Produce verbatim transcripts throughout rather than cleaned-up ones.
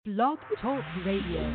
Blog Talk Radio.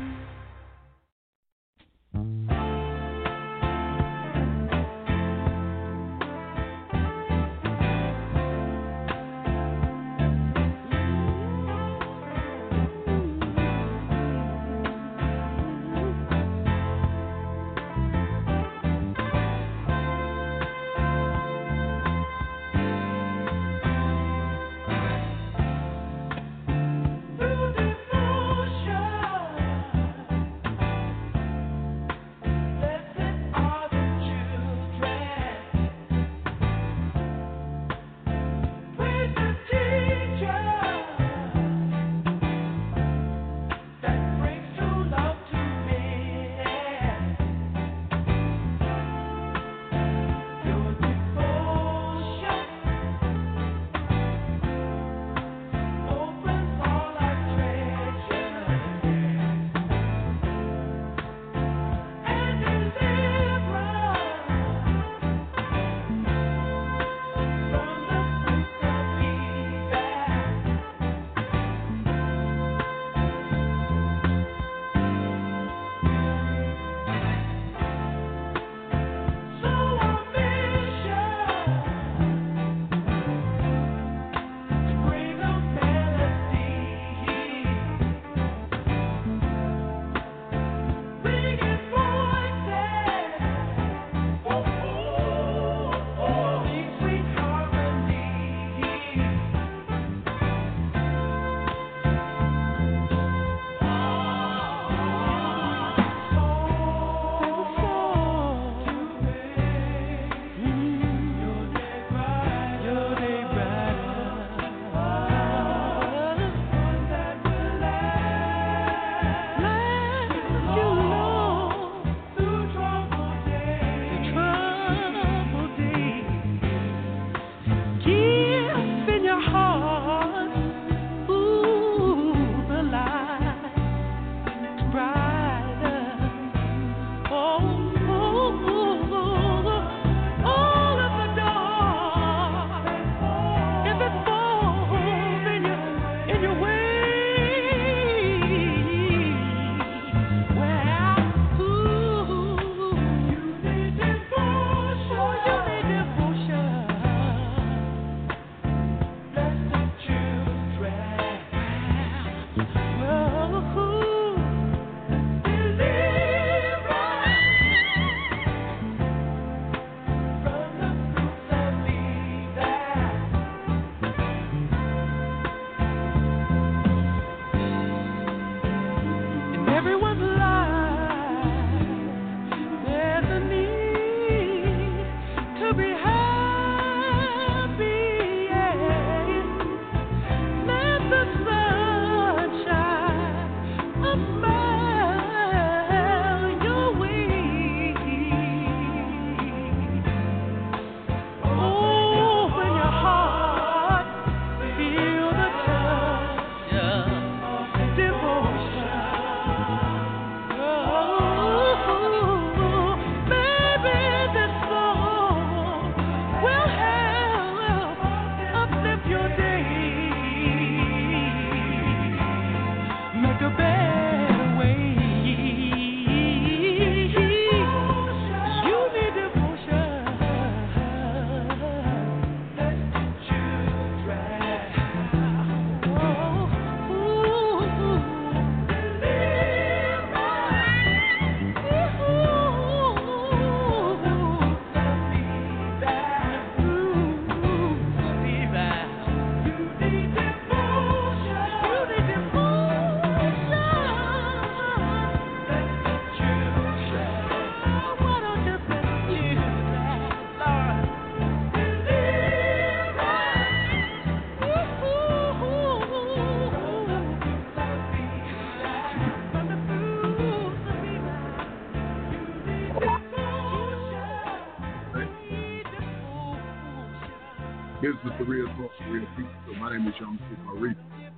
This is the real talk for real people. So my name is Young Marie.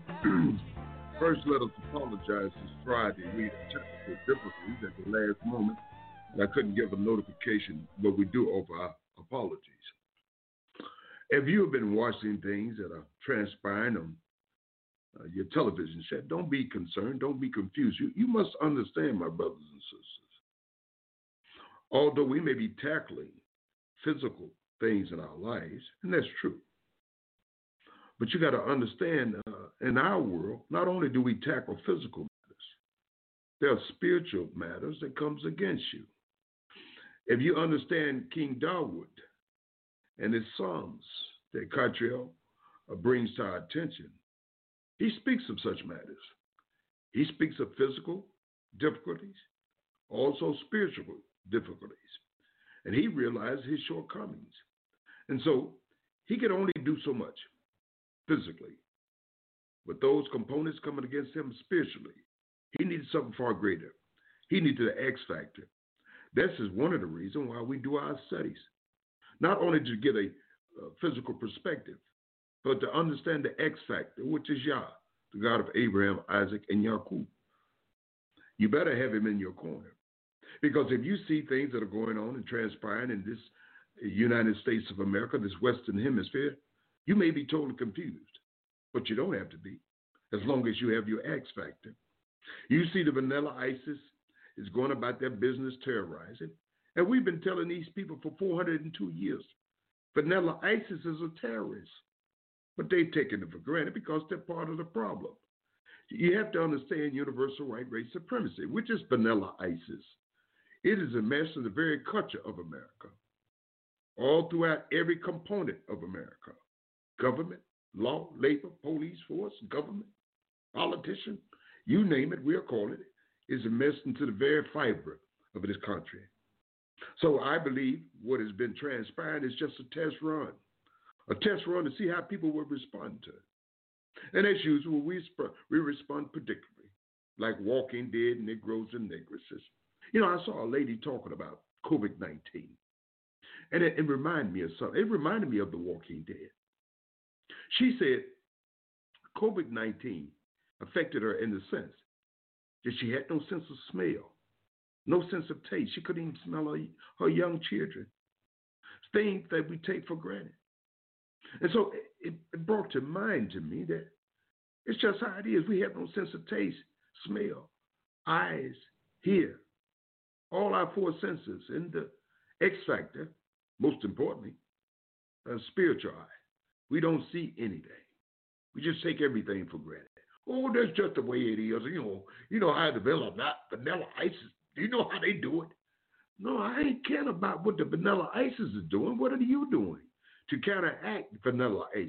First, let us apologize. This Friday, we had technical difficulties at the last moment, and I couldn't give a notification, but we do offer our apologies. If you have been watching things that are transpiring on uh, your television set. Don't be concerned. Don't be confused. You, you must understand, my brothers and sisters. Although we may be tackling physical things in our lives, and that's true. But you got to understand, uh, in our world, not only do we tackle physical matters, there are spiritual matters that comes against you. If you understand King Dawood and his Psalms that Catriel uh, brings to our attention, he speaks of such matters. He speaks of physical difficulties, also spiritual difficulties. And he realized his shortcomings. And so he could only do so much physically. But those components coming against him spiritually, he needed something far greater. He needed the X factor. This is one of the reasons why we do our studies. Not only to get a uh, physical perspective, but to understand the X factor, which is Yah, the God of Abraham, Isaac, and Jacob. You better have him in your corner. Because if you see things that are going on and transpiring in this United States of America, this Western Hemisphere, you may be totally confused. But you don't have to be, as long as you have your X factor. You see the vanilla ISIS is going about their business terrorizing. And we've been telling these people for four hundred two years, vanilla ISIS is a terrorist. But they've taken it for granted because they're part of the problem. You have to understand universal right race supremacy, which is vanilla ISIS. It is a mess of the very culture of America, all throughout every component of America. Government, law, labor, police force, government, politician, you name it, we'll call it, is a mess into the very fiber of this country. So I believe what has been transpiring is just a test run, a test run to see how people will respond to it. And as usual, we, sp- we respond predictably, like Walking Dead, Negroes and Negresses. You know, I saw a lady talking about COVID nineteen, and it, it reminded me of something. It reminded me of The Walking Dead. She said COVID nineteen affected her in the sense that she had no sense of smell, no sense of taste. She couldn't even smell her, her young children, things that we take for granted. And so it, it brought to mind to me that it's just how it is. We have no sense of taste, smell, eyes, hear, all our four senses, and the X factor, most importantly, a spiritual eye. We don't see anything. We just take everything for granted. Oh, that's just the way it is. You know, you know how the vanilla, vanilla ISIS, do you know how they do it? No, I ain't caring about what the vanilla ISIS is doing. What are you doing to counteract vanilla ISIS?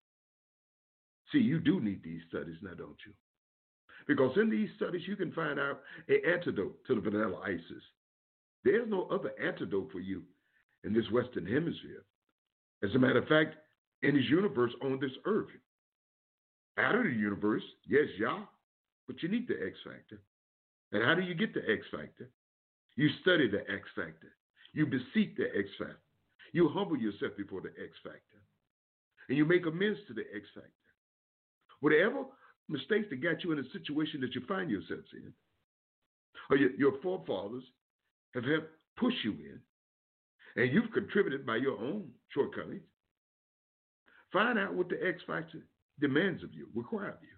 See, you do need these studies now, don't you? Because in these studies, you can find out an antidote to the vanilla ISIS. There's no other antidote for you in this Western Hemisphere. As a matter of fact, in this universe on this earth. Out of the universe, yes, Yah, but you need the X factor. And how do you get the X factor? You study the X factor. You beseech the X factor. You humble yourself before the X factor. And you make amends to the X factor. Whatever mistakes that got you in a situation that you find yourselves in, or your, your forefathers have helped push you in, and you've contributed by your own shortcomings, find out what the X factor demands of you, require of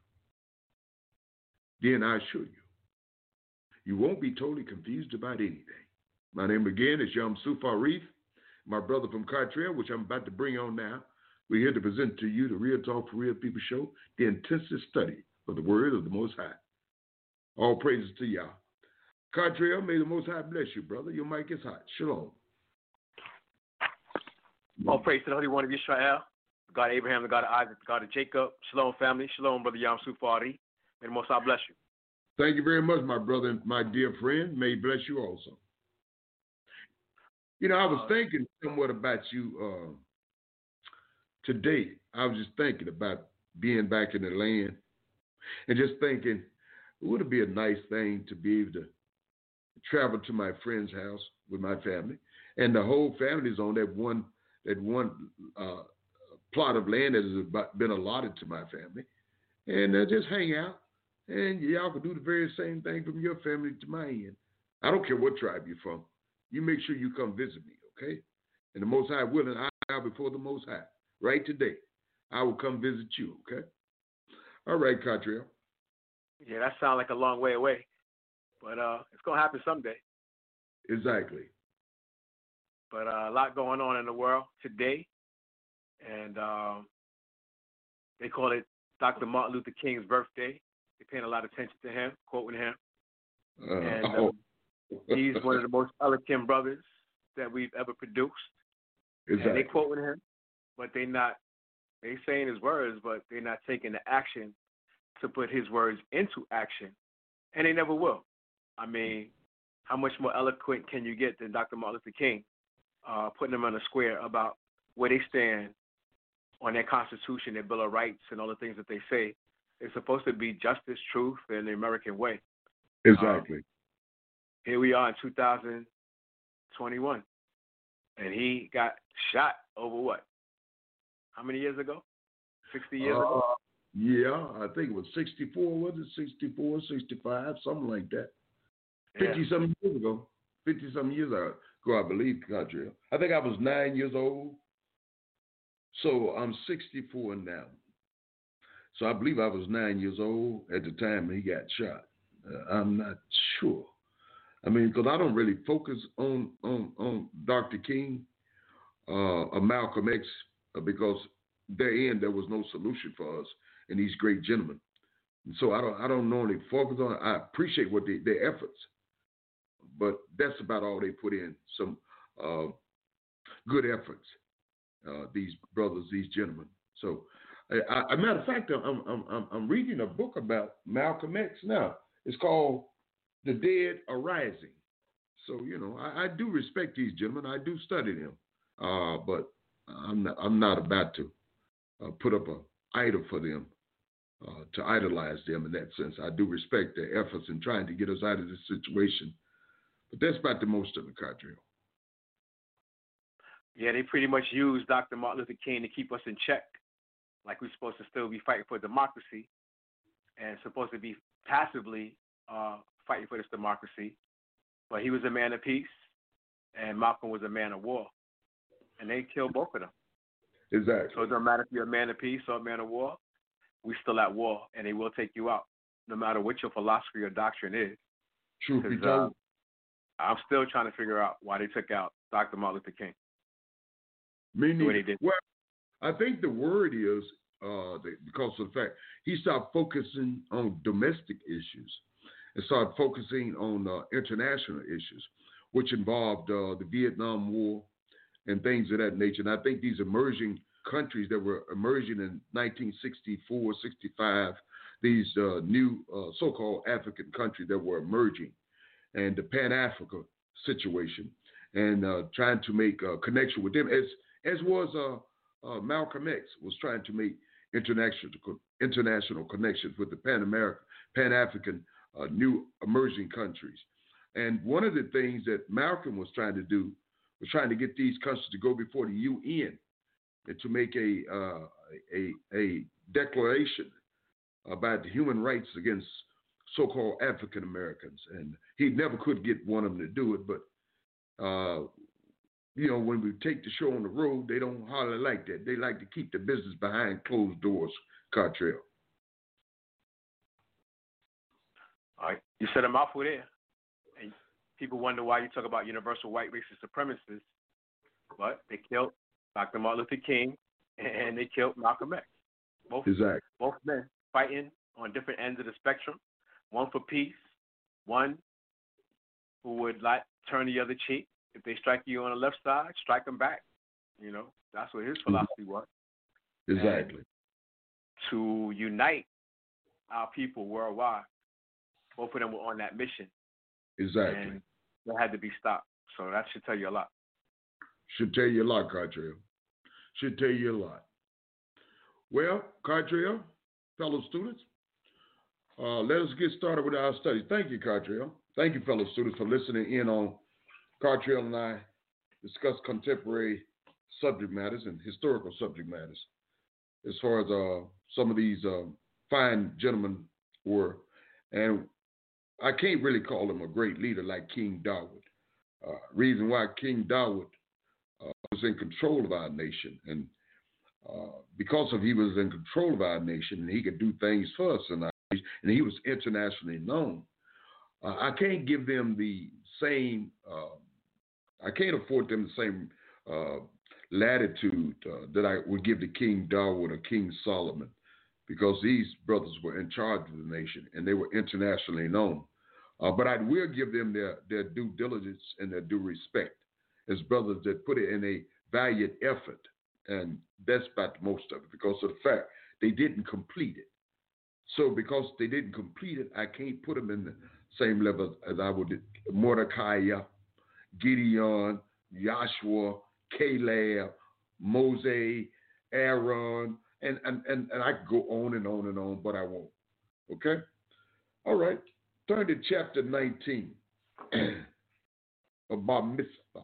you. Then I assure you, you won't be totally confused about anything. My name again is Yamsuf Arif, my brother from Catriel, which I'm about to bring on now. We're here to present to you the Real Talk for Real People show, the intensive study of the word of the Most High. All praises to Yah. Catriel, may the Most High bless you, brother. Your mic is hot. Shalom. All praise to the Holy One of Israel, the God of Abraham, the God of Isaac, the God of Jacob. Shalom, family. Shalom, brother Yamsuf Arif. May the Most High bless you. Thank you very much, my brother and my dear friend. May he bless you also. You know, I was thinking somewhat about you uh, today. I was just thinking about being back in the land and just thinking, would it be a nice thing to be able to travel to my friend's house with my family, and the whole family is on that one that one uh, plot of land that has about been allotted to my family, and uh, just hang out, and y'all can do the very same thing from your family to my end. I don't care what tribe you're from. You make sure you come visit me, okay? And the Most High willing, I bow before the Most High right today. I will come visit you, okay? All right, Catriel. Yeah, that sounds like a long way away, but uh, it's gonna happen someday. Exactly. But uh, a lot going on in the world today, and um, they call it Doctor Martin Luther King's birthday. They're paying a lot of attention to him, quoting him, Uh, and oh. um, he's one of the most eloquent brothers that we've ever produced. Exactly. And they quoting him, but they not they saying his words, but they're not taking the action to put his words into action, and they never will. I mean, how much more eloquent can you get than Doctor Martin Luther King, uh, putting them on the square about where they stand on their Constitution, their Bill of Rights, and all the things that they say. It's supposed to be justice, truth, and the American way. Exactly. Um, here we are in two thousand twenty-one, and he got shot over what? How many years ago? sixty years uh, ago? Yeah, I think it was sixty-four, was it? sixty-four, sixty-five, something like that. fifty-something years ago. fifty-something years ago, I believe, Catriel. I think I was nine years old. So I'm sixty-four now. So I believe I was nine years old at the time he got shot. Uh, I'm not sure. I mean, because I don't really focus on on, on Doctor King uh, or Malcolm X uh, because therein there was no solution for us and these great gentlemen. And so I don't I don't normally focus on it. I appreciate what they, their efforts, but that's about all they put in. Some uh, good efforts, uh, these brothers, these gentlemen. So, I, I, a matter of fact, I'm, I'm I'm I'm reading a book about Malcolm X now. It's called The Dead Are Rising. So you know, I, I do respect these gentlemen. I do study them, uh, but I'm not, I'm not about to uh, put up a idol for them, uh, to idolize them in that sense. I do respect their efforts in trying to get us out of this situation, but that's about the most of the country. Yeah, they pretty much use Doctor Martin Luther King to keep us in check, like we're supposed to still be fighting for democracy and supposed to be passively uh, fighting for this democracy. But he was a man of peace, and Malcolm was a man of war, and they killed both of them. Exactly. So it doesn't matter if you're a man of peace or a man of war, we're still at war, and they will take you out, no matter what your philosophy or doctrine is. Truth be told, uh, I'm still trying to figure out why they took out Doctor Martin Luther King. Me neither. Well, I think the word is uh, because of the fact he stopped focusing on domestic issues and started focusing on uh, international issues, which involved uh, the Vietnam War and things of that nature. And I think these emerging countries that were emerging in nineteen sixty-four, sixty-five, these uh, new uh, so-called African countries that were emerging, and the Pan-Africa situation, and uh, trying to make a connection with them, as as was uh, uh, Malcolm X was trying to make international international connections with the Pan-American, Pan-African uh, new emerging countries. And one of the things that Malcolm was trying to do was trying to get these countries to go before the U N and to make a uh, a, a declaration about the human rights against so-called African Americans. And he never could get one of them to do it, but uh, you know, when we take the show on the road, they don't hardly like that. They like to keep the business behind closed doors, Catriel. All right. You said a mouthful there. And people wonder why you talk about universal white racist supremacists, but they killed Doctor Martin Luther King and they killed Malcolm X. Both, exactly. both men fighting on different ends of the spectrum, one for peace, one who would like turn the other cheek. If they strike you on the left side, strike them back. You know, that's what his philosophy was. Exactly. And to unite our people worldwide, both of them were on that mission. Exactly. And they had to be stopped. So that should tell you a lot. Should tell you a lot, Catriel. Should tell you a lot. Well, Catriel, fellow students, uh, let us get started with our studies. Thank you, Catriel. Thank you, fellow students, for listening in on Catriel and I discuss contemporary subject matters and historical subject matters as far as uh, some of these uh, fine gentlemen were. And I can't really call him a great leader like King Dawood. Uh, reason why King Dawood uh, was in control of our nation. And uh, because of he was in control of our nation and he could do things for us in our nation, and he was internationally known. Uh, I can't give them the same. Uh, I can't afford them the same uh, latitude uh, that I would give to King Dawood or King Solomon, because these brothers were in charge of the nation and they were internationally known. Uh, but I will give them their, their due diligence and their due respect as brothers that put it in a valiant effort. And that's about most of it, because of the fact they didn't complete it. So because they didn't complete it, I can't put them in the same level as I would Mordecai, Gideon, Joshua, Caleb, Moses, Aaron, and, and, and, and I could go on and on and on, but I won't. Okay? All right. Turn to chapter nineteen of Bar Mitzvah.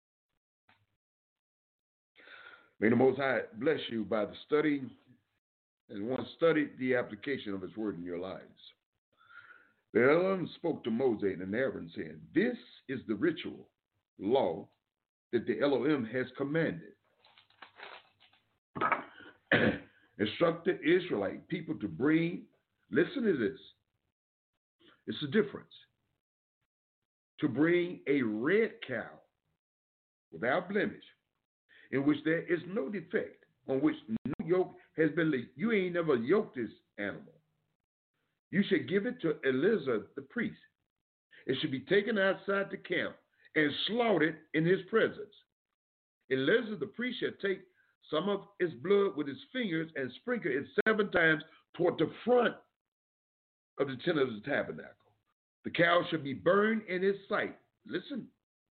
May the Most High bless you by the study, and once studied, the application of His word in your lives. The Elohim spoke to Moses and Aaron, saying, "This is the ritual law that the Elohim has commanded. Instruct the Israelite people to bring," listen to this, it's a difference, "to bring a red cow without blemish, in which there is no defect, on which no yoke has been laid." You ain't never yoked this animal. "You should give it to Eleazar the priest. It should be taken outside the camp and slaughtered in his presence. Eleazar the priest shall take some of its blood with his fingers and sprinkle it seven times toward the front of the tent of the tabernacle. The cow shall be burned in his sight." Listen.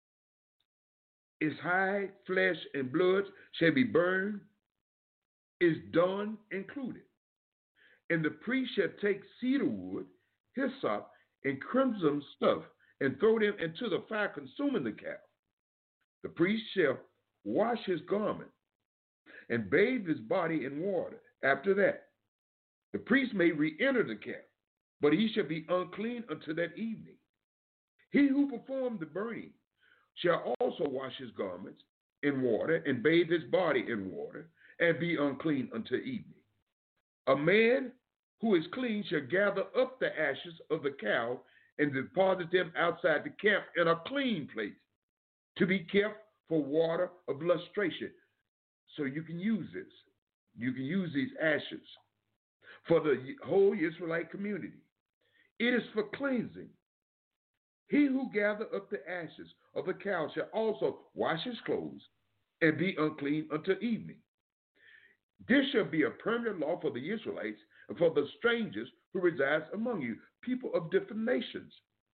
"Its hide, flesh, and blood shall be burned, is done included. And the priest shall take cedar wood, hyssop, and crimson stuff, and throw them into the fire, consuming the cow. The priest shall wash his garment and bathe his body in water. After that, the priest may re-enter the camp, but he shall be unclean until that evening. He who performed the burning shall also wash his garments in water and bathe his body in water and be unclean until evening. A man who is clean shall gather up the ashes of the cow and deposit them outside the camp in a clean place, to be kept for water of lustration." So you can use this. You can use these ashes for the whole Israelite community. "It is for cleansing. He who gather up the ashes of the cow shall also wash his clothes and be unclean until evening. This shall be a permanent law for the Israelites and for the strangers who reside among you, people of different nations.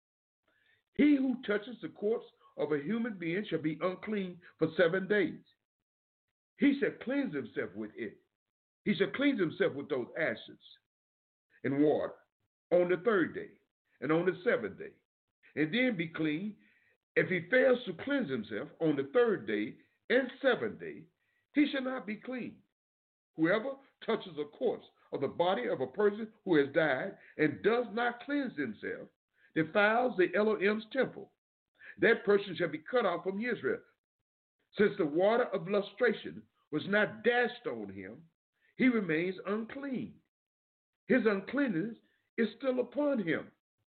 He who touches the corpse of a human being shall be unclean for seven days. He shall cleanse himself with it. He shall cleanse himself with those ashes and water on the third day and on the seventh day, and then be clean. If he fails to cleanse himself on the third day and seventh day, he shall not be clean. Whoever touches a corpse of the body of a person who has died and does not cleanse himself defiles the Elohim's temple. That person shall be cut off from Israel. Since the water of lustration was not dashed on him, he remains unclean. His uncleanness is still upon him.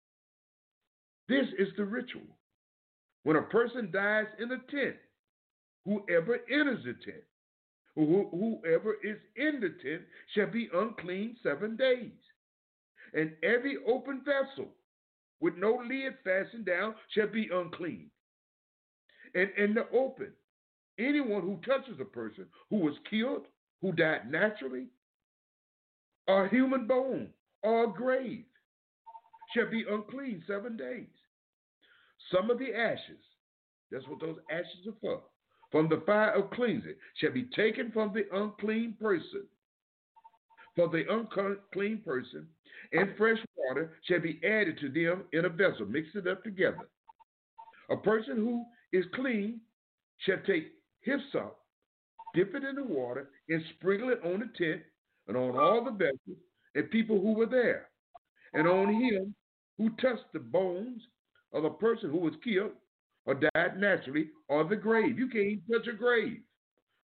This is the ritual. When a person dies in a tent, whoever enters the tent, whoever is in the tent shall be unclean seven days. And every open vessel with no lid fastened down shall be unclean. And in the open, anyone who touches a person who was killed, who died naturally, or a human bone, or a grave, shall be unclean seven days. Some of the ashes, that's what those ashes are for, from the fire of cleansing shall be taken from the unclean person. For the unclean person, and fresh water shall be added to them in a vessel. Mix it up together. A person who is clean shall take hyssop, dip it in the water, and sprinkle it on the tent and on all the vessels and people who were there, and on him who touched the bones of a person who was killed or died naturally, or the grave. You can't even touch a grave.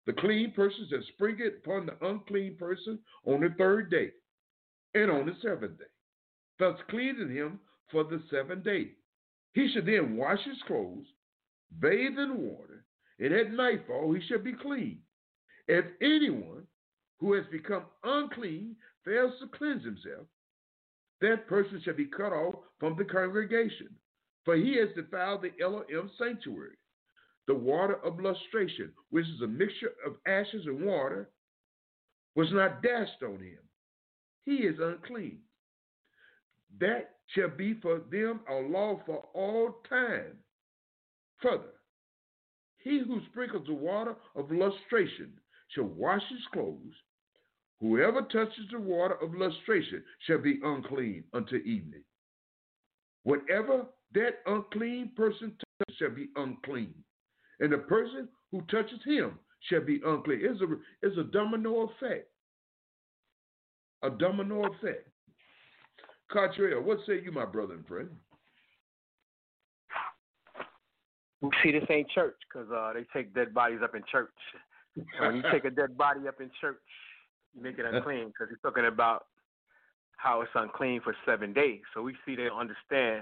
The clean person shall sprinkle it upon the unclean person on the third day and on the seventh day, thus cleansing him for the seventh day. He should then wash his clothes, bathe in water, and at nightfall he shall be clean. If anyone who has become unclean fails to cleanse himself, that person shall be cut off from the congregation, for he has defiled the Elohim sanctuary. The water of lustration, which is a mixture of ashes and water, was not dashed on him. He is unclean. That shall be for them a law for all time. Further, he who sprinkles the water of lustration shall wash his clothes. Whoever touches the water of lustration shall be unclean until evening. Whatever that unclean person touches shall be unclean, and the person who touches him shall be unclean. It's a, it's a domino effect. A domino effect. Cartrell, what say you, my brother and friend? See, this ain't church because uh, they take dead bodies up in church. And when you take a dead body up in church, you make it unclean because he's talking about how it's unclean for seven days. So we see they don't understand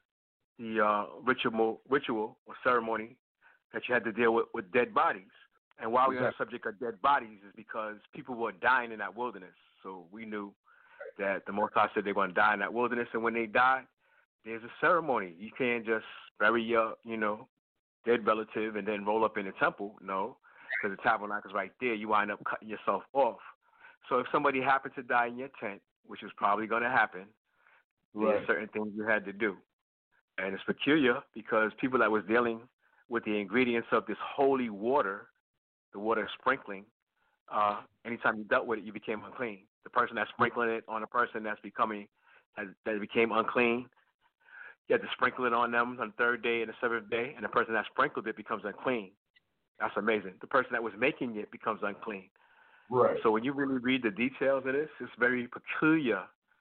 the uh, ritual, ritual or ceremony that you had to deal with, with dead bodies. And why we're on the subject of dead bodies is because people were dying in that wilderness. So we knew that the Most High said they're going to die in that wilderness. And when they die, there's a ceremony. You can't just bury your, you know, dead relative and then roll up in the temple. No, because the tabernacle is right there. You wind up cutting yourself off. So if somebody happened to die in your tent, which is probably going to happen, right, there's certain things you had to do. And it's peculiar because people that was dealing with the ingredients of this holy water, the water sprinkling, uh, anytime you dealt with it, you became unclean. The person that's sprinkling it on a person that's becoming, has, that became unclean, you had to sprinkle it on them on the third day and the seventh day, and the person that sprinkled it becomes unclean. That's amazing. The person that was making it becomes unclean. Right. So when you really read the details of this, it's very peculiar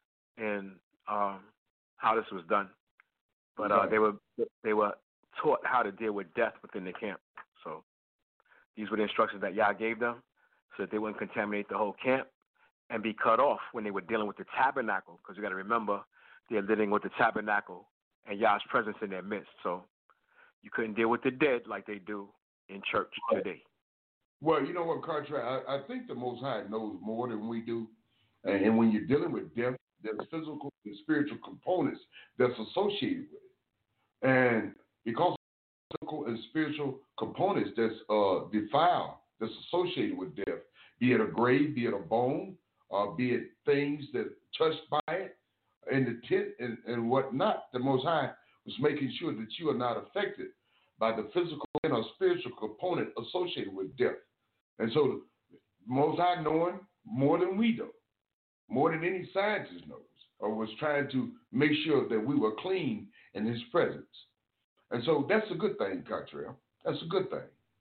in um, how this was done. But uh, they were they were taught how to deal with death within the camp. So these were the instructions that Yah gave them so that they wouldn't contaminate the whole camp and be cut off when they were dealing with the tabernacle, because you got to remember they're living with the tabernacle and Yah's presence in their midst. So you couldn't deal with the dead like they do in church today. Well, you know what, Cartwright, I, I think the Most High knows more than we do. And, and when you're dealing with death, there's physical and spiritual components that's associated with it. And because of physical and spiritual components that's uh, defiled, that's associated with death, be it a grave, be it a bone, uh, be it things that touched by it, in the tent and, and whatnot, the Most High was making sure that you are not affected by the physical and or spiritual component associated with death. And so the Most High, knowing more than we do, more than any scientist knows, or was trying to make sure that we were clean in his presence. And so that's a good thing, Cottrell. That's a good thing.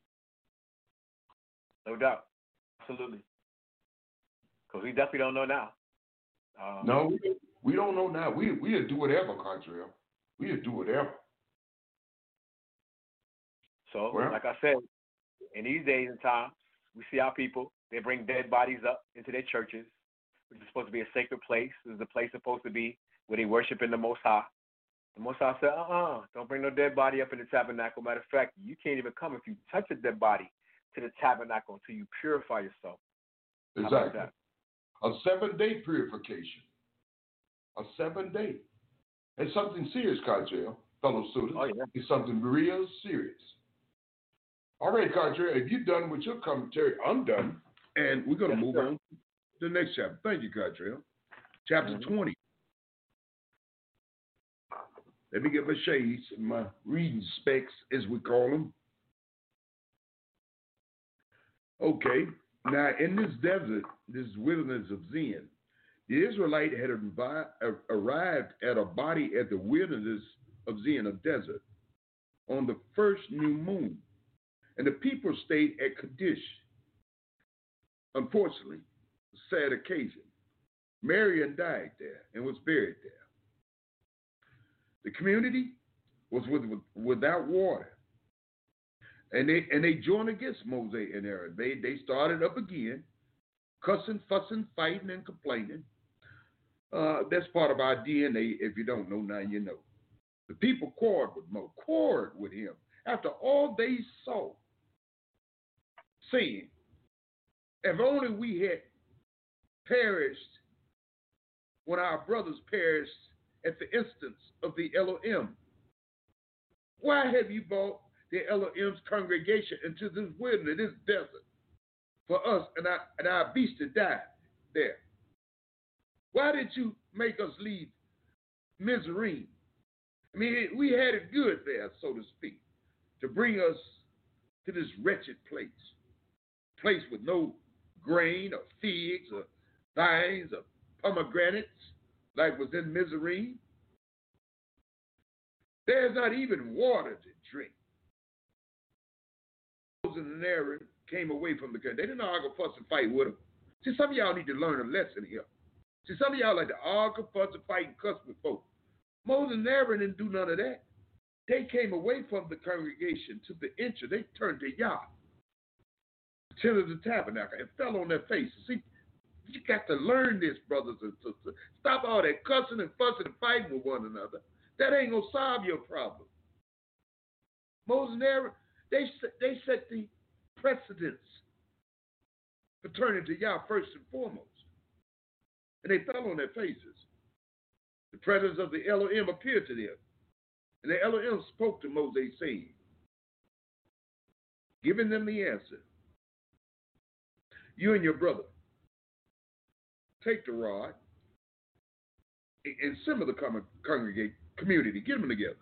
No doubt. Absolutely. Because we definitely don't know now. Um, no, we, we don't know now. We, we'll do whatever, Cottrell. We'll do whatever. So, well, like I said, in these days and times, we see our people, they bring dead bodies up into their churches, which is supposed to be a sacred place. This is the place supposed to be where they worship in the Most High. The Most High said, uh-uh, don't bring no dead body up in the tabernacle. Matter of fact, you can't even come if you touch a dead body to the tabernacle until you purify yourself. Exactly. How about that? A seven-day purification. A seven-day. It's something serious, Cottrell, fellow students. Oh, yeah. It's something real serious. All right, Cottrell, if you're done with your commentary, I'm done. And we're going to yes, move sir. on to the next chapter. Thank you, Cottrell. Chapter mm-hmm. twenty. Let me get my shades and my reading specs, as we call them. Okay. Now, in this desert, this wilderness of Zin, the Israelite had arri- arrived at a body at the wilderness of Zin, a desert, on the first new moon. And the people stayed at Kadesh. Unfortunately, a sad occasion. Marion died there and was buried there. The community was with, with, without water. And they and they joined against Moses and Aaron. They they started up again, cussing, fussing, fighting, and complaining. Uh, that's part of our D N A. If you don't know, now you know. The people quarreled with Moses, quarreled with him after all they saw, saying, if only we had perished when our brothers perished at the instance of the Elohim. Why have you brought the Elohim's congregation into this wilderness, this desert, for us and our, and our beasts to die there? Why did you make us leave Mizraim? I mean, we had it good there, so to speak, to bring us to this wretched place, place with no grain or figs or vines or pomegranates like was in Mizraim. There's not even water to drink. Moses and Aaron came away from the country. They didn't argue, fuss, and fight with them. See, some of y'all need to learn a lesson here. See, some of y'all like to argue, fuss, and fight, and cuss with folks. Moses and Aaron didn't do none of that. They came away from the congregation to the entrance. They turned to Yah, the tent of the tabernacle, and fell on their faces. See, you got to learn this, brothers and sisters. Stop all that cussing and fussing and fighting with one another. That ain't going to solve your problem. Moses and Aaron, they, they set the precedence for turning to Yah first and foremost. And they fell on their faces. The presence of the Elohim appeared to them. And the Elohim spoke to Moses, saying, giving them the answer, you and your brother, take the rod and assemble the congregate community, get them together.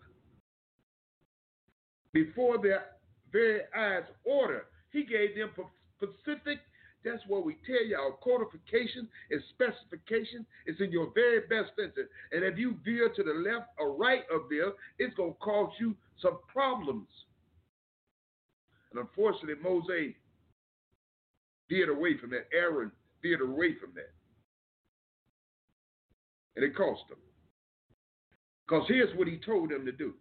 Before their very eyes order, he gave them specific. That's what we tell y'all. Codification and specification is in your very best interest. And if you veer to the left or right of there, it's going to cause you some problems. And unfortunately, Moses veered away from that. Aaron veered away from that. And it cost them. Because here's what he told them to do.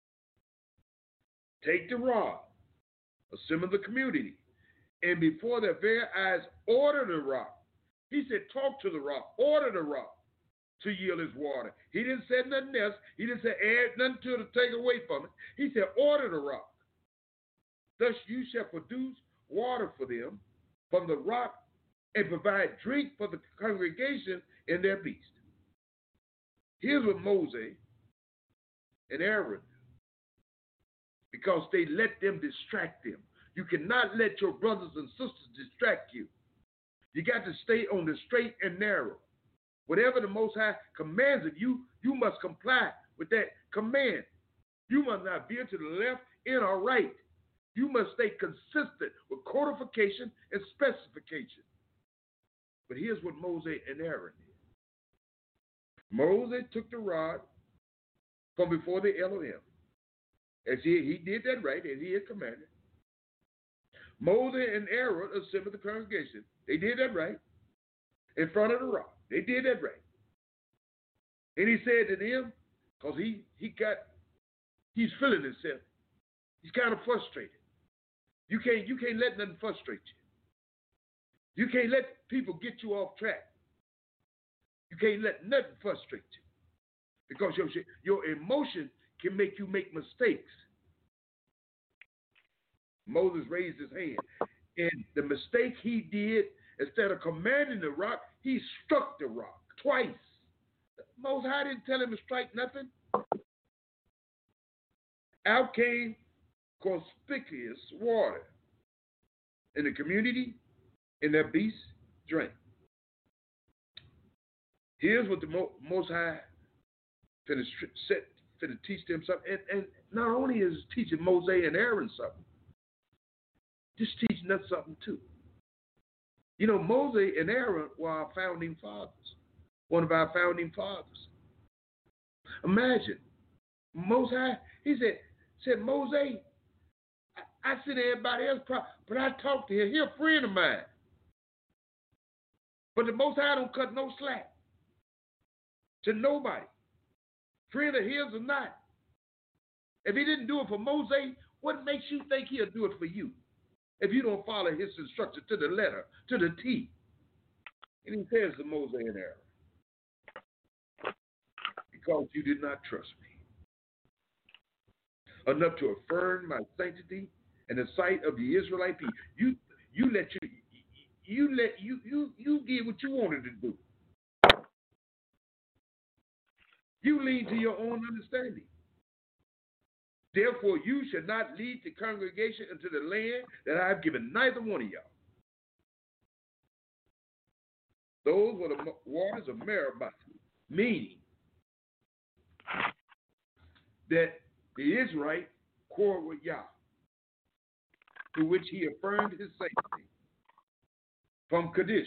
Take the rod, assemble the community, and before their very eyes, order the rock. He said, talk to the rock, order the rock to yield its water. He didn't say nothing else. He didn't say add nothing to it to take away from it. He said, order the rock. Thus you shall produce water for them from the rock and provide drink for the congregation and their beast. Here's what Moses and Aaron, because they let them distract them. You cannot let your brothers and sisters distract you. You got to stay on the straight and narrow. Whatever the Most High commands of you, you must comply with that command. You must not veer to the left, in or right. You must stay consistent with codification and specification. But here's what Moses and Aaron did. Moses took the rod from before the Elohim, as he, he did that right, as he had commanded. Moses and Aaron assembled the congregation. They did that right in front of the rock. They did that right. And he said to them, because he, he got, he's feeling himself. He's kind of frustrated. You can't, you can't let nothing frustrate you. You can't let people get you off track. You can't let nothing frustrate you. Because your, your emotion can make you make mistakes. Moses raised his hand. And the mistake he did, instead of commanding the rock, he struck the rock twice. Most High didn't tell him to strike nothing. Out came conspicuous water. And the community and their beasts drank. Here's what the Most High finna set, finna teach them something. And, and not only is teaching Moses and Aaron something, just teaching us something too. You know, Moses and Aaron were our founding fathers, one of our founding fathers. Imagine, Most High, he said, said Moses, I, I said everybody else, but I talked to him. He's a friend of mine. But the Most High don't cut no slack to nobody, friend of his or not. If he didn't do it for Moses, What makes you think he'll do it for you if you don't follow his instructions to the letter, to the T? And he says to Moses and Aaron, because you did not trust me enough to affirm my sanctity in the sight of the Israelite people. You you let you you let you you you did what you wanted to do. You lean to your own understanding. Therefore, you should not lead the congregation into the land that I have given neither one of y'all. Those were the waters of Meribah, meaning that the Israelite quarreled with Yah, to which he affirmed his sanctity from Kadesh.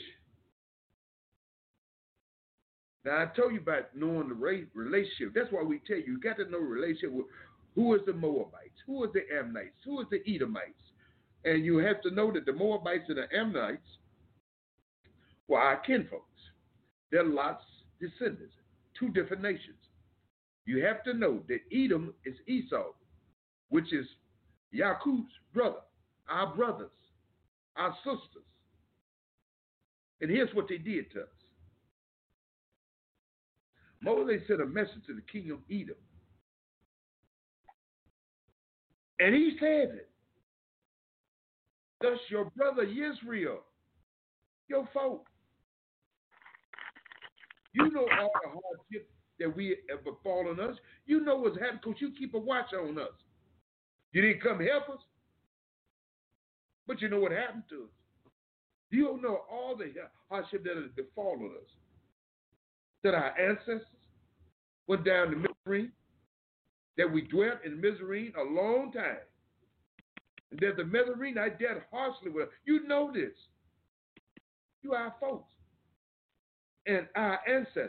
Now, I told you about knowing the relationship. That's why we tell you, you got to know the relationship with who is the Moabites, who is the Ammonites, who is the Edomites. And you have to know that the Moabites and the Ammonites were our kinfolks. They're Lot's descendants, two different nations. You have to know that Edom is Esau, which is Yaakov's brother, our brothers, our sisters. And here's what they did to us. Moses sent a message to the king of Edom. And he said it. Thus your brother Israel, your folk. You know all the hardship that we have befallen us. You know what's happening because you keep a watch on us. You didn't come help us, but you know what happened to us. You don't know all the hardship that has befallen us. That our ancestors went down to Mizraim, that we dwelt in Mizraim a long time, and that the Mizraimites dealt harshly with us. You know this. You are our folks and our ancestors.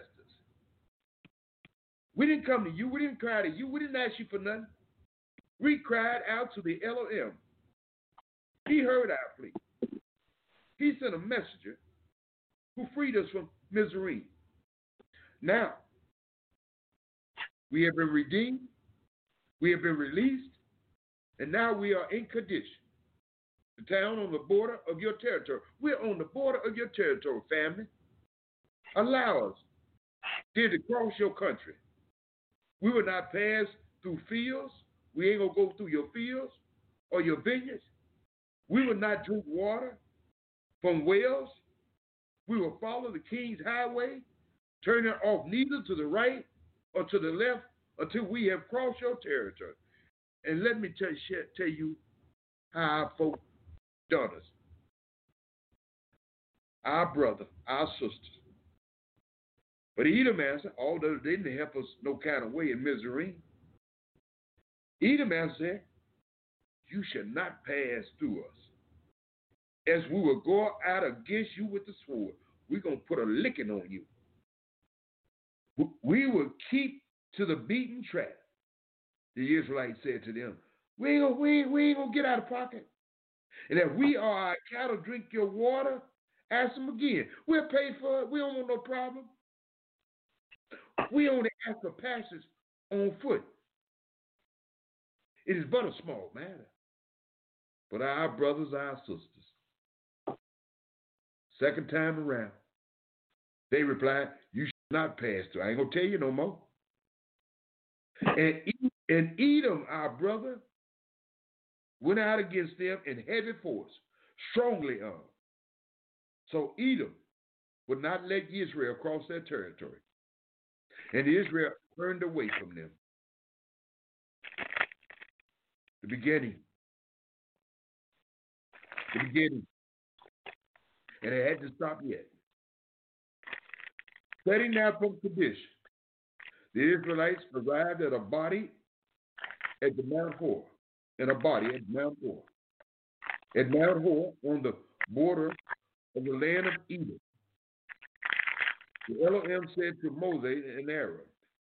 We didn't come to you. We didn't cry to you. We didn't ask you for nothing. We cried out to the Elohim. He heard our plea. He sent a messenger who freed us from Mizraim. Now, we have been redeemed. We have been released. And now we are in Kadesh, the town on the border of your territory. We're on the border of your territory, family. Allow us then to cross your country. We will not pass through fields. We ain't going to go through your fields or your vineyards. We will not drink water from wells. We will follow the king's highway, turning off neither to the right or to the left until we have crossed your territory. And let me tell you, tell you how our folk done us. Our brother, our sisters. But Edom answered, although they didn't help us no kind of way in Mizraim, Edom answered, you shall not pass through us. As we will go out against you with the sword, we're going to put a licking on you. We will keep to the beaten track. The Israelites said to them, we ain't gonna, we ain't, we ain't gonna get out of pocket. And if we are our cattle drink your water, ask them again. We'll pay for it. We don't want no problem. We only ask for passage on foot. It is but a small matter. But our brothers, our sisters, second time around, they replied, you should not pass through. I ain't going to tell you no more. And, and Edom, our brother, went out against them in heavy force, strongly armed. So Edom would not let Israel cross their territory. And Israel turned away from them. The beginning. The beginning. And it had to stop yet. Setting now from Kadesh, the Israelites arrived at a body at the Mount Hor, in a body at Mount Hor. At Mount Hor, on the border of the land of Edom. The Elohim said to Moses and Aaron,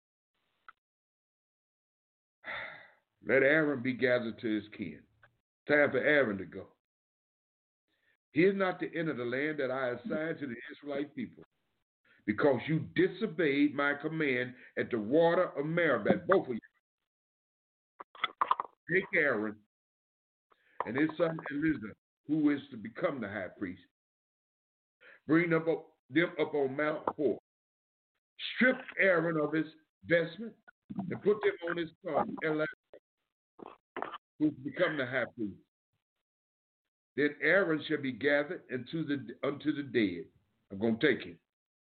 let Aaron be gathered to his kin. Time for Aaron to go. He is not to enter the land that I assigned to the Israelite people, because you disobeyed my command at the water of Meribah, both of you. Take Aaron and his son Eleazar, who is to become the high priest, bring them up, them up on Mount Hor. Strip Aaron of his vestment and put them on his son Eleazar, who to become the high priest. Then Aaron shall be gathered into the unto the dead. I'm going to take him.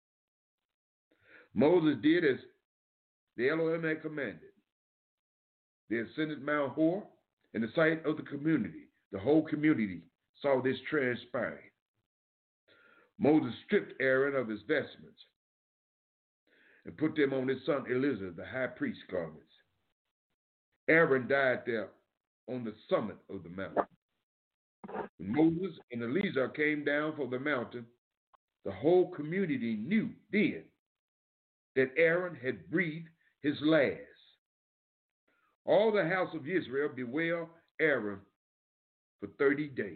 Moses did as the Elohim had commanded. They ascended Mount Hor in the sight of the community. The whole community saw this transpiring. Moses stripped Aaron of his vestments and put them on his son Eleazar, the high priest's garments. Aaron died there on the summit of the mountain. When Moses and Eleazar came down from the mountain, the whole community knew then that Aaron had breathed his last. All the house of Israel bewailed Aaron for thirty days.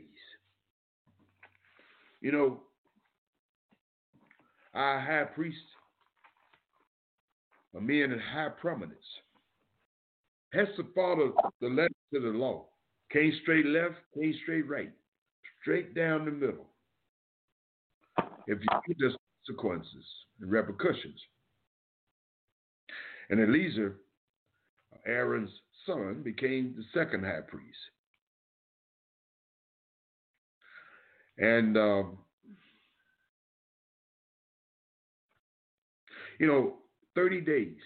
You know, our high priests are men in high prominence. Has to follow the letter to the law. Can't straight left, can't straight right. Straight down the middle. If you get the consequences and repercussions. And Eleazar, Aaron's son, became the second high priest. And, um, you know, thirty days.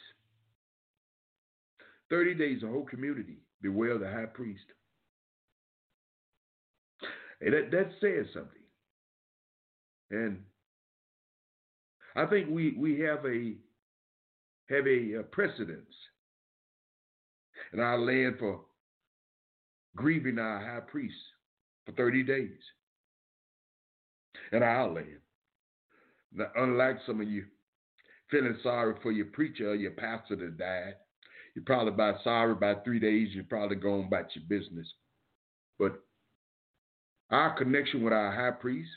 thirty days, the whole community bewailed the high priest. And that, that says something. And I think we, we have a have a, a precedence in our land for grieving our high priest for thirty days in our land. Now, unlike some of you feeling sorry for your preacher or your pastor that died, you're probably about sorry about three days, you're probably going about your business. But our connection with our high priest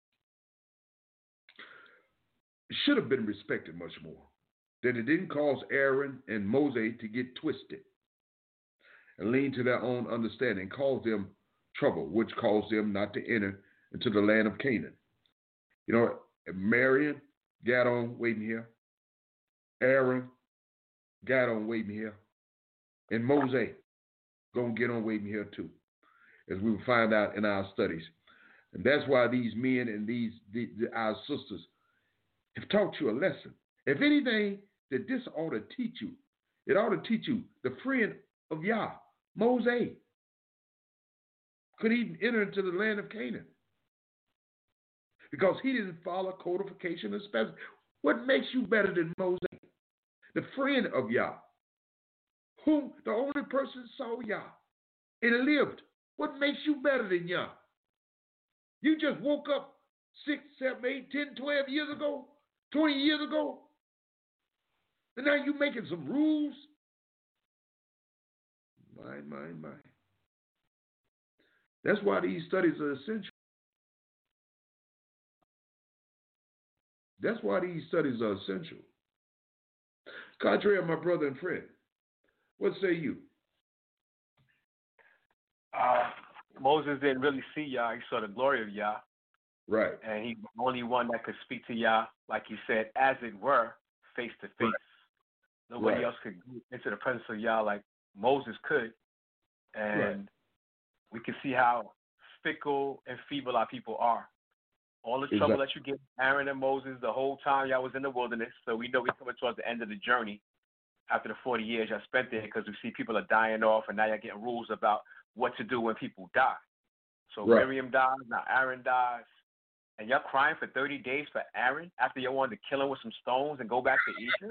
should have been respected much more. That it didn't cause Aaron and Moses to get twisted and lean to their own understanding, cause them trouble, which caused them not to enter into the land of Canaan. You know, Marion got on waiting here. Aaron got on waiting here. And Moses gonna get on waiting here too, as we will find out in our studies. And that's why these men and these the, the, our sisters have taught you a lesson. If anything, that this ought to teach you, it ought to teach you the friend of Yah, Moses, could even enter into the land of Canaan because he didn't follow codification and special. What makes you better than Moses? The friend of Yah, whom the only person saw Yah and lived. What makes you better than Yah? You just woke up six, seven, eight, ten, twelve years ago, twenty years ago, and now you're making some rules. My, my, my. That's why these studies are essential. That's why these studies are essential. Contrary, my brother and friend, what say you? Uh, Moses didn't really see Yah. He saw the glory of Yah. Right. And he's the only one that could speak to Yah, like you said, as it were, face to face. Nobody right. else could go into the presence of Yah like Moses could. And right. we can see how fickle and feeble our people are. All the trouble exactly. that you get, Aaron and Moses, the whole time y'all was in the wilderness. So we know we're coming towards the end of the journey after the forty years y'all spent there, because we see people are dying off, and now you're getting rules about what to do when people die. So right. Miriam dies, now Aaron dies, and y'all crying for thirty days for Aaron after y'all wanted to kill him with some stones and go back to Egypt?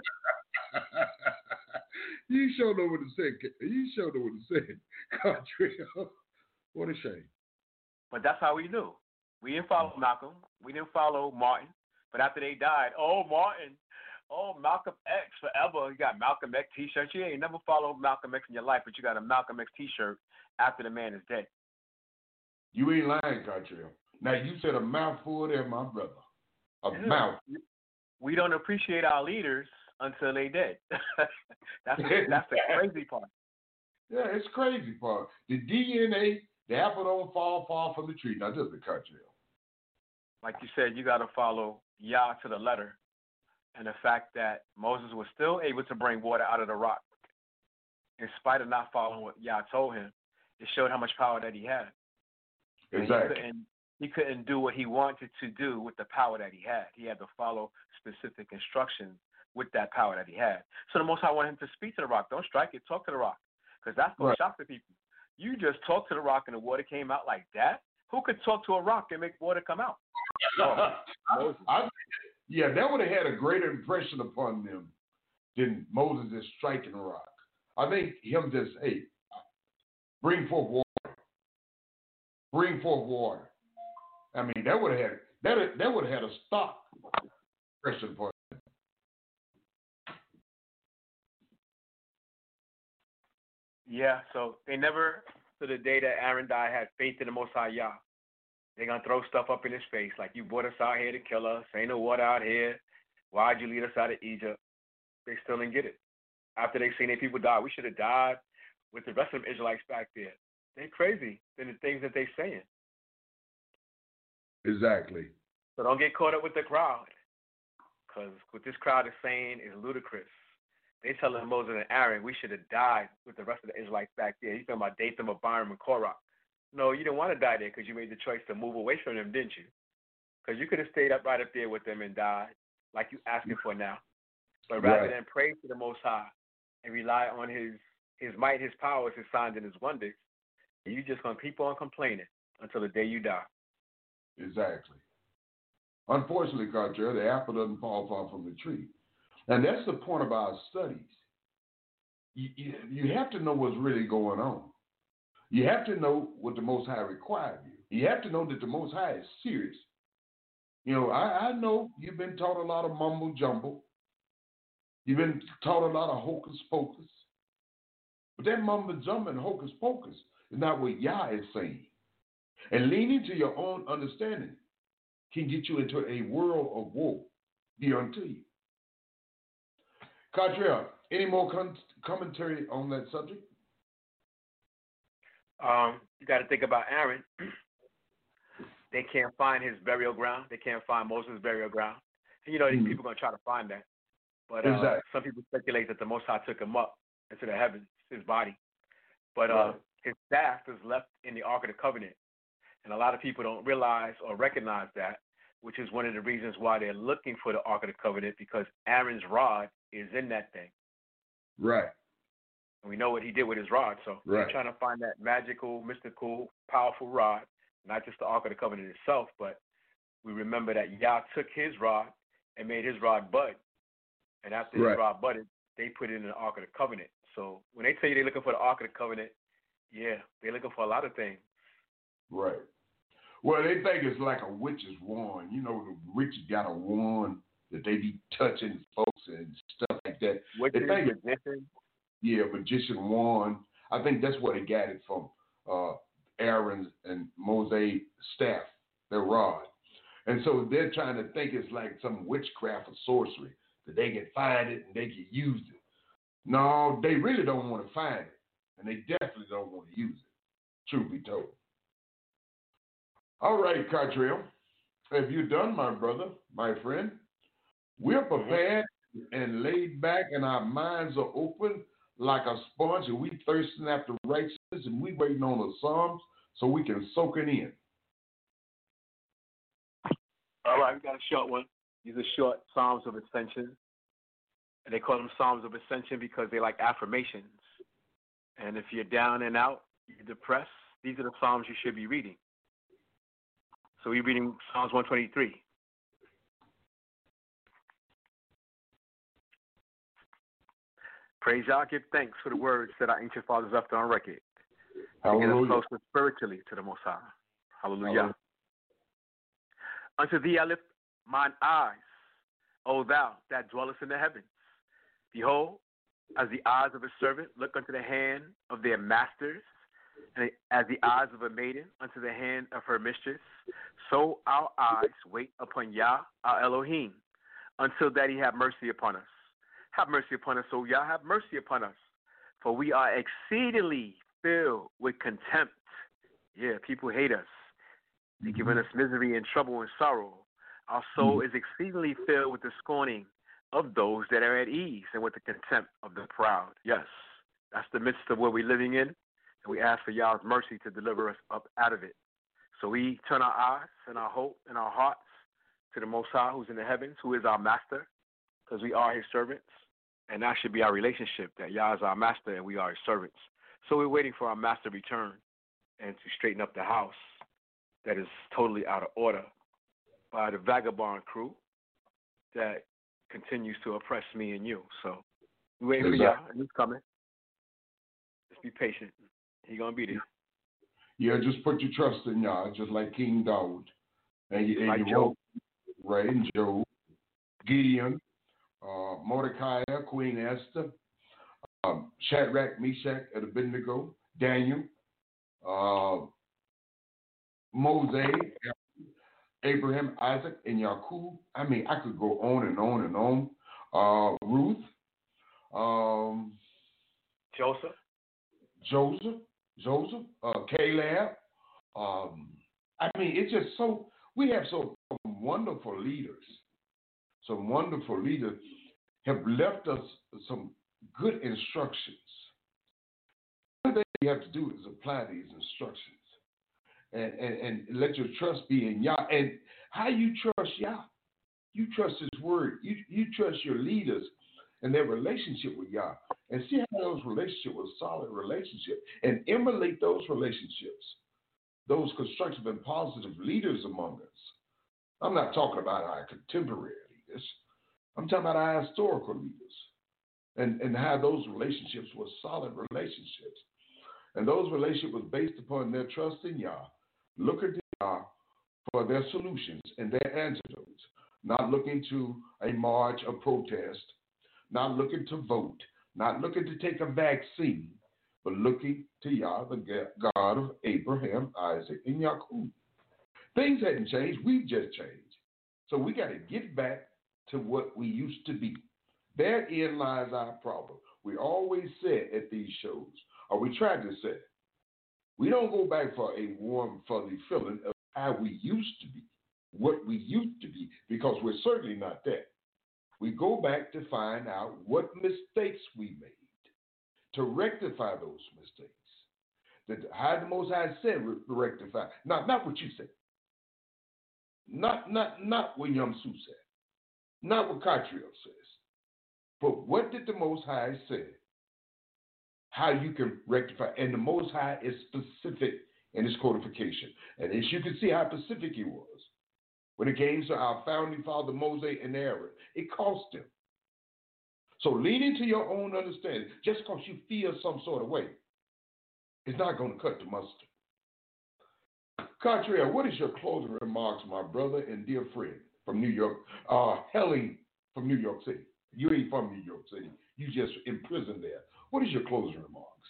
You sure know what to say. You sure know what to say. Country. What a shame. But that's how we knew. We didn't follow Malcolm. We didn't follow Martin. But after they died, oh, Martin, oh, Malcolm X forever. You got Malcolm X T-shirts. You ain't never followed Malcolm X in your life, but you got a Malcolm X T-shirt after the man is dead. You ain't lying, Cartrell. Now, you said a mouthful there, my brother. A yeah. mouth. We don't appreciate our leaders until they dead. that's, the, that's the crazy part. Yeah, it's crazy part. The D N A The apple don't fall far from the tree. Now, just a country. Like you said, you got to follow Yah to the letter. And the fact that Moses was still able to bring water out of the rock, in spite of not following what Yah told him, it showed how much power that he had. Exactly. He couldn't, he couldn't do what he wanted to do with the power that he had. He had to follow specific instructions with that power that he had. So the Most High wanted him to speak to the rock. Don't strike it. Talk to the rock. Because that's going Right. to shock the people. You just talked to the rock and the water came out like that? Who could talk to a rock and make water come out? I, I, yeah, that would have had a greater impression upon them than Moses just striking the rock. I think him just, hey, bring forth water. Bring forth water. I mean, that would have had that that would have had a stop impression upon them. Yeah, so they never, to the day that Aaron died, had faith in the Most High Yah. They're going to throw stuff up in his face, like you brought us out here to kill us. Ain't no water out here. Why'd you lead us out of Egypt? They still didn't get it. After they seen their people die, we should have died with the rest of the Israelites back there. They're crazy than the things that they're saying. Exactly. So don't get caught up with the crowd, because what this crowd is saying is ludicrous. They telling Moses and Aaron, we should have died with the rest of the Israelites back there. He's talking about Dathan, Abiram, and Korah. No, you didn't want to die there because you made the choice to move away from them, didn't you? Because you could have stayed up right up there with them and died like you asking for now. But rather Right. than pray to the Most High and rely on his, his might, his powers, his signs, and his wonders, you just going to keep on complaining until the day you die. Exactly. Unfortunately, Carter, the apple doesn't fall far from the tree. And that's the point of our studies. You, you, you have to know what's really going on. You have to know what the Most High requires of you. You have to know that the Most High is serious. You know, I, I know you've been taught a lot of mumble jumble. You've been taught a lot of hocus pocus. But that mumble jumble and hocus pocus is not what Yah is saying. And leaning to your own understanding can get you into a world of woe beyond to you. Cadrea, any more con- commentary on that subject? Um, you got to think about Aaron. They can't find his burial ground. They can't find Moses' burial ground. And you know, these mm-hmm. people are going to try to find that. But uh, exactly. some people speculate that the Most High took him up into the heavens, his body. But uh, right. his staff is left in the Ark of the Covenant. And a lot of people don't realize or recognize that, which is one of the reasons why they're looking for the Ark of the Covenant, because Aaron's rod is in that thing. Right. And we know what he did with his rod. So right. they're trying to find that magical, mystical, powerful rod, not just the Ark of the Covenant itself, but we remember that Yah took his rod and made his rod bud. And after right. his rod budded, they put it in the Ark of the Covenant. So when they tell you they're looking for the Ark of the Covenant, yeah, they're looking for a lot of things. Right. Well, they think it's like a witch's wand. You know, the witches got a wand that they be touching folks and stuff like that. Witches, they think magician. Yeah, magician wand. I think that's where they got it from. Uh, Aaron's and Moses' staff, their rod. And so they're trying to think it's like some witchcraft or sorcery, that they can find it and they can use it. No, they really don't want to find it. And they definitely don't want to use it, truth be told. All right, Cartrell, have you done, my brother, my friend? We're prepared and laid back, and our minds are open like a sponge, and we thirsting after righteousness, and we waiting on the Psalms so we can soak it in. All right, we got a short one. These are short Psalms of Ascension. And they call them Psalms of Ascension because they like affirmations. And if you're down and out, you're depressed, these are the Psalms you should be reading. So we're reading Psalms one twenty-three. Praise Yah, give thanks for the words that our ancient fathers left on record. To get us closer spiritually to the Most High. Hallelujah. Hallelujah. Unto thee I lift mine eyes, O thou that dwellest in the heavens. Behold, as the eyes of a servant look unto the hand of their masters, and as the eyes of a maiden unto the hand of her mistress, so our eyes wait upon Yah, our Elohim, until that he have mercy upon us. Have mercy upon us, O Yah, have mercy upon us, for we are exceedingly filled with contempt Yeah, people hate us. They're giving us misery and trouble and sorrow. Our soul is exceedingly filled with the scorning of those that are at ease and with the contempt of the proud. Yes, that's the midst of what we're living in, and we ask for y'all's mercy to deliver us up out of it. So we turn our eyes and our hope and our hearts to the Most High who's in the heavens, who is our master, because we are his servants. And that should be our relationship, that Yah is our master and we are his servants. So we're waiting for our master to return and to straighten up the house that is totally out of order by the vagabond crew that continues to oppress me and you. So we're waiting exactly. for Yah, and he's coming. Just be patient. He's going to be there. Yeah, just put your trust in Yah, just like King Daud. And, and like you Job. Right, and Job, Gideon, uh, Mordecai, Queen Esther, um, Shadrach, Meshach, and Abednego, Daniel, uh, Moses, Abraham, Isaac, and Yaqub. I mean, I could go on and on and on. Uh, Ruth, um, Joseph, Joseph, Joseph, uh, Caleb. Um, I mean, it's just so, we have so wonderful leaders. Some wonderful leaders have left us some good instructions. What you have to do is apply these instructions and, and, and let your trust be in Yah. And how you trust Yah? You trust his word. You, you trust your leaders and their relationship with Yah. And see how those relationships were solid relationships and emulate those relationships, those constructive and positive leaders among us. I'm not talking about our contemporary leaders. I'm talking about our historical leaders and, and how those relationships were solid relationships. And those relationships were based upon their trust in Yah, looking to Yah for their solutions and their antidotes, not looking to a march, a protest, not looking to vote, not looking to take a vaccine, but looking to Yah, the God of Abraham, Isaac, and Yaqub. Things hadn't changed. We've just changed. So we got to get back to what we used to be. Therein lies our problem. We always said at these shows, or we tried to say, we don't go back for a warm, fuzzy feeling of how we used to be, what we used to be, because we're certainly not that. We go back to find out what mistakes we made, to rectify those mistakes. That how the Most High said rectify, not, not what you said. Not, not, not what Yum Su said. Not what Catriel says. But what did the Most High say? How you can rectify. And the Most High is specific in his codification. And as you can see how specific he was. When it came to our founding father, Moses and Aaron, it cost him. So lean into your own understanding. Just because you feel some sort of way, it's not going to cut the mustard. Catriel, what is your closing remarks, my brother and dear friend from New York, uh, hailing from New York City? You ain't from New York City. You just imprisoned there. What is your closing remarks?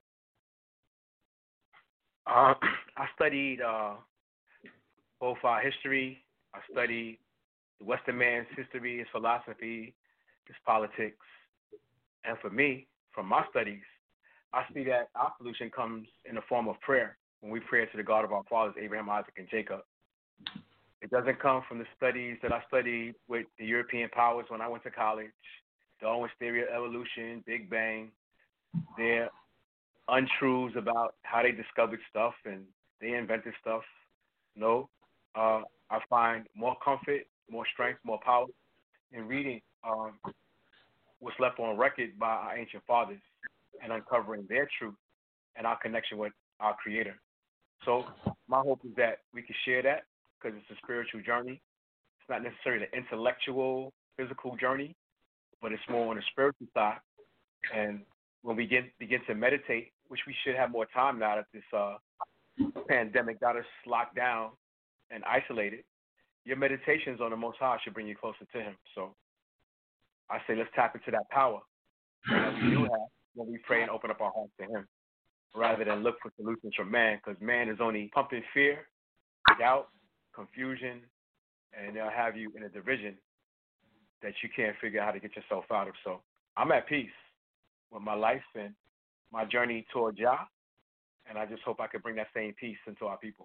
Uh, I studied uh, both our history. I studied the Western man's history, his philosophy, his politics. And for me, from my studies, I see that our solution comes in the form of prayer. When we pray to the God of our fathers, Abraham, Isaac, and Jacob. It doesn't come from the studies that I studied with the European powers when I went to college. Darwin's theory of evolution, Big Bang, their untruths about how they discovered stuff and they invented stuff. No, uh, I find more comfort, more strength, more power in reading um, what's left on record by our ancient fathers and uncovering their truth and our connection with our Creator. So my hope is that we can share that because it's a spiritual journey. It's not necessarily an intellectual, physical journey, but it's more on the spiritual side. And when we get, begin to meditate, which we should have more time now that this uh, pandemic got us locked down and isolated, your meditations on the Most High should bring you closer to Him. So I say let's tap into that power that we do have when we pray and open up our hearts to Him, rather than look for solutions from man, because man is only pumping fear, doubt, confusion, and they'll have you in a division that you can't figure out how to get yourself out of. So I'm at peace with my life and my journey toward Yah, And I just hope I can bring that same peace into our people.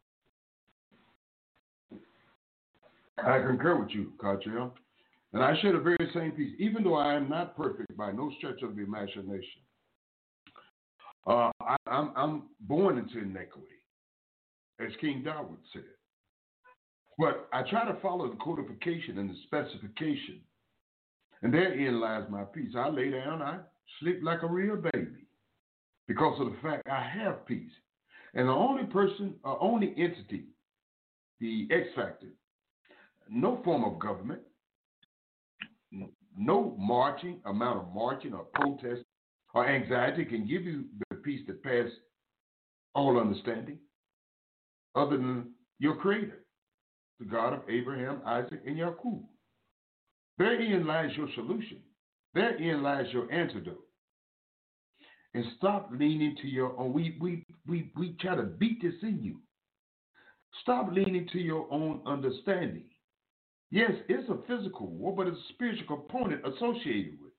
I concur with you, Cartrell. And I share the very same peace, even though I am not perfect by no stretch of the imagination. Uh, I, I'm, I'm born into iniquity, as King David said. But I try to follow the codification and the specification. And therein lies my peace. I lay down, I sleep like a real baby because of the fact I have peace. And the only person, or only entity, the X factor, no form of government, no marching, amount of marching or protest or anxiety can give you the peace that passes all understanding other than your Creator, the God of Abraham, Isaac, and Jacob. Therein lies your solution. Therein lies your antidote. And stop leaning to your own. We, we, we, we try to beat this in you. Stop leaning to your own understanding. Yes, it's a physical war, but it's a spiritual component associated with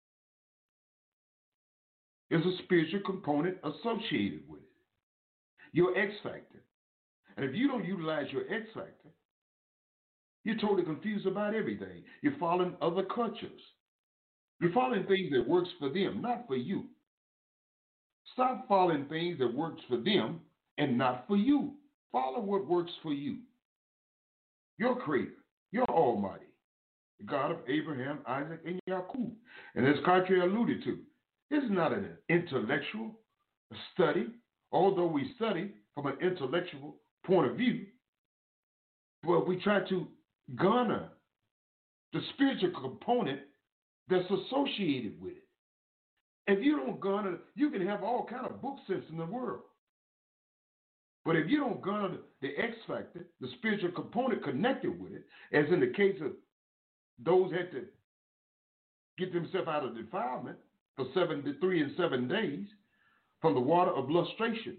it. It's a spiritual component associated with it. Your X factor. And if you don't utilize your X factor, you're totally confused about everything. You're following other cultures. You're following things that works for them, not for you. Stop following things that works for them and not for you. Follow what works for you. Your Creator, your Almighty, the God of Abraham, Isaac, and Jacob. And as Cartier alluded to, this is not an intellectual study, although we study from an intellectual point of view, but we try to garner the spiritual component that's associated with it. If you don't garner, you can have all kind of book sense in the world. But if you don't garner the X factor, the spiritual component connected with it, as in the case of those had to get themselves out of defilement for seven to three and seven days from the water of lustration,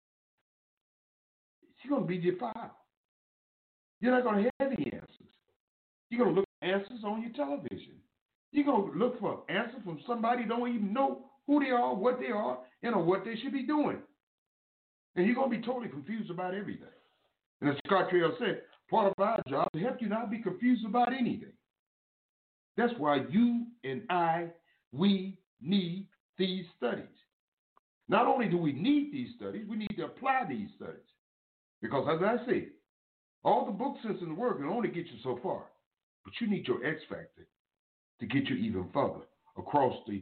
you're going to be defiled. You're not going to have any answers. You're going to look for answers on your television. You're going to look for answers from somebody who don't even know who they are, what they are, and or what they should be doing. And you're going to be totally confused about everything. And as Scott Trail said, part of our job is to help you not be confused about anything. That's why you and I, we need these studies. Not only do we need these studies, we need to apply these studies. Because as I said, all the book sense in the world can only get you so far. But you need your X factor to get you even further across the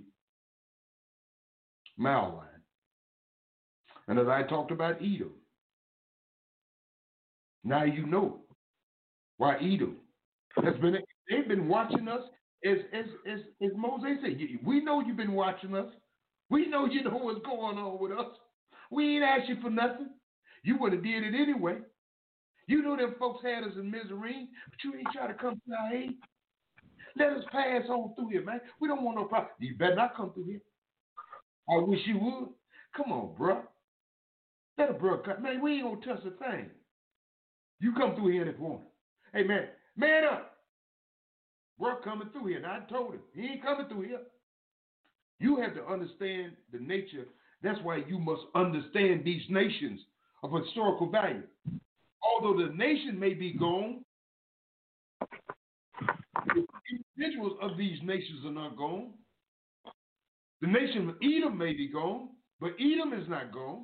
mile line. And as I talked about Edom, now you know why Edom has been, they've been watching us, as, as, as, as Moses said, we know you've been watching us. We know you know what's going on with us. We ain't asked you for nothing. You would have did it anyway. You know them folks had us in misery, but you ain't try to come to our aid. Let us pass on through here, man. We don't want no problem. You better not come through here. I wish you would. Come on, bro. Let a bro cut. Man, we ain't going to touch a thing. You come through here if you want. Hey, man, man up. Bro coming through here. Now, I told him. He ain't coming through here. You have to understand the nature. That's why you must understand these nations of historical value. Although the nation may be gone, the individuals of these nations are not gone. The nation of Edom may be gone, but Edom is not gone.